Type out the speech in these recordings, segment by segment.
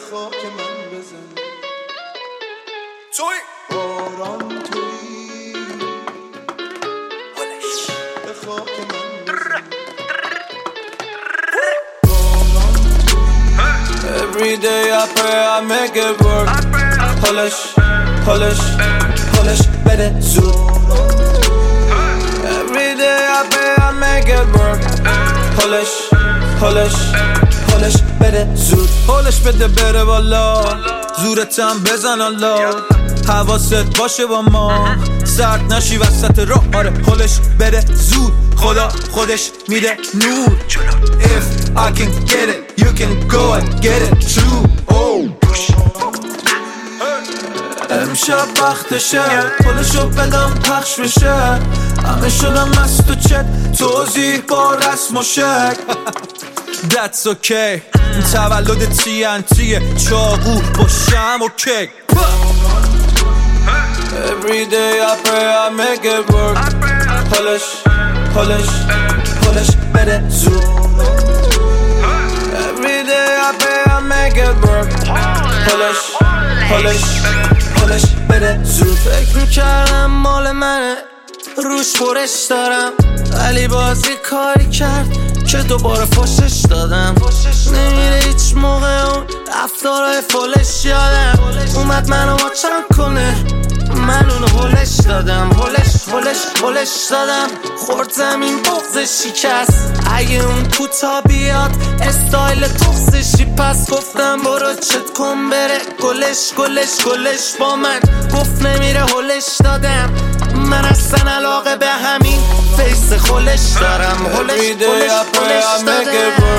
خاک من بزن توی باران توی به خاک من بزن Every day I pray I make it work Polish, polish, polish بده زود Every day I pray I make it work Polish, polish, polish بده زود پولش بده بره بالا زورتم بزن الله حواست باشه با ما سرد نشی وسط راه آره پولش بده زود خدا خودش میده نور If I can get it you can go and get it too امشب وقتشه پولشو بدم پخش بشه همه شدم از تو چت توضیح با رسم و شک That's okay تولد TNTیه چاقو با شم و کیک Every day I pray I make it work Polish, polish, polish بده زود Every day I pray I make it work Polish, polish, polish بده زود فکر میکردم مال منه روش برش دارم ولی بازی کاری کرد که دوباره فوشش دادم نمیره هیچ موقع اون رفتارهای فولش یادم اومد منو واچم کنه من اونو هولش دادم هولش دادم خورد زمین بغض شکست اگه اون کوتا بیاد استایل تخصشی پس گفتم برو چت کن بره گلش با من گفت نمیره هولش دادم من اصلا علاقه به همین فیس خولش دارم هولش دادم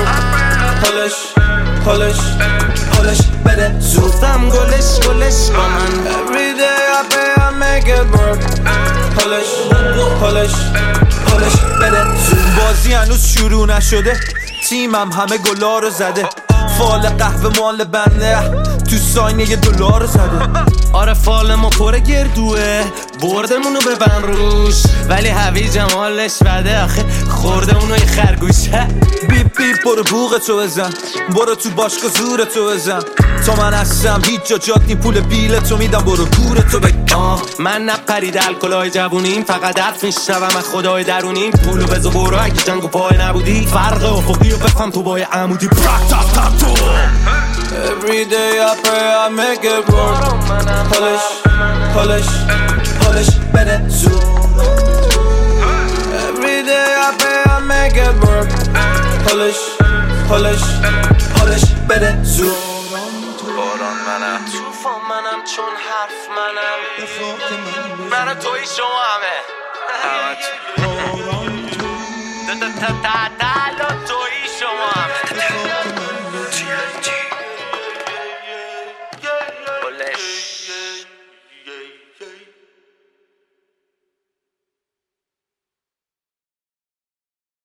هولش بده زودم گلش با من Every day I pray I make it work هولش بده زود بازی هنوز شروع نشده تیمم همه گلا رو زده فال قهوه مال بنده تو ساینه $1 رو زده آره فال ما پر گردوه بردمونو ببن روش ولی هویجم حالش بده آخه خورده اونو یه خرگوشه بیپ بیپ برو بوغتو بزن برو تو باشگاه زورتو بزن تا من هستم هیچ جا جات نی پول بیلتو میدم برو گورتو بگم من نقرید الکلای جوونیم فقط حرف میشنوم از خدای درونیم پولو بزو برو اگه جنگو پای نبودی فرق افقی رو بفهم تو بای عمودی Every day I pray I make it work Polish بده زود Every day I pray I make it work Polish بده زود باران منم توفان منم چون حرف منم به خاک من بزن من توی شما همه باران توی